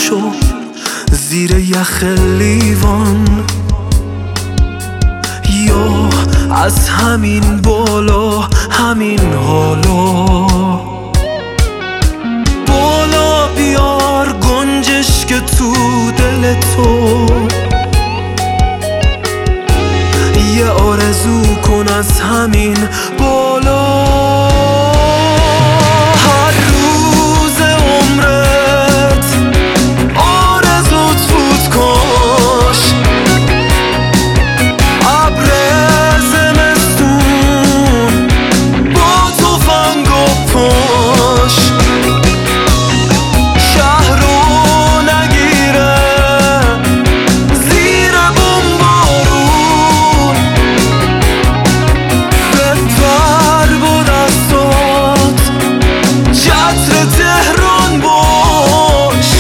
شو زیر یخ لیوان، یا از همین بالا همین حالا بالا بیار گنجش که تو دل تو، یه آرزو کن از همین بالا. هر روز عمرت آرزوت فوت کاش، ابر زمستون با تفنگ و پاش، شهر رو نگیره زیر بمبارون، بپر با دستات چتر تهران باش.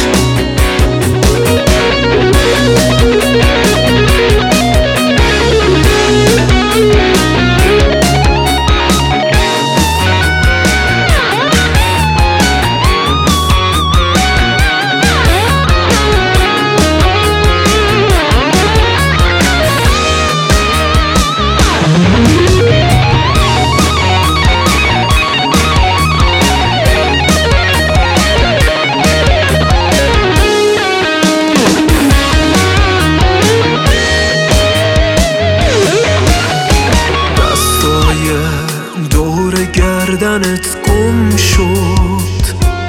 دور گردنت گم شد،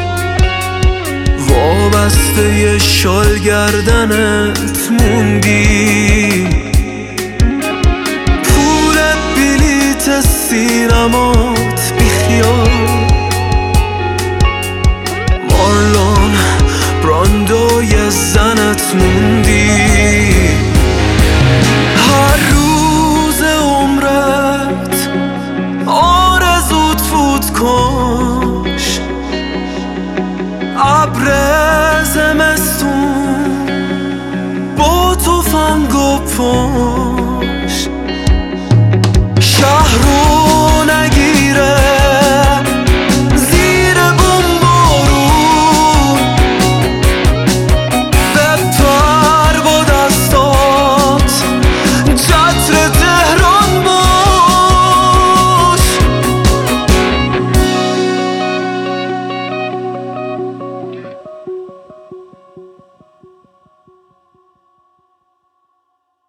وابسته شال گردنت موندی، پول بلیت سینمات بیخیال، مارلون براندوی زنت موندی. هر روز عمرت آرزوت فوت کاش، ابر زمستون با تفنگ و پاش.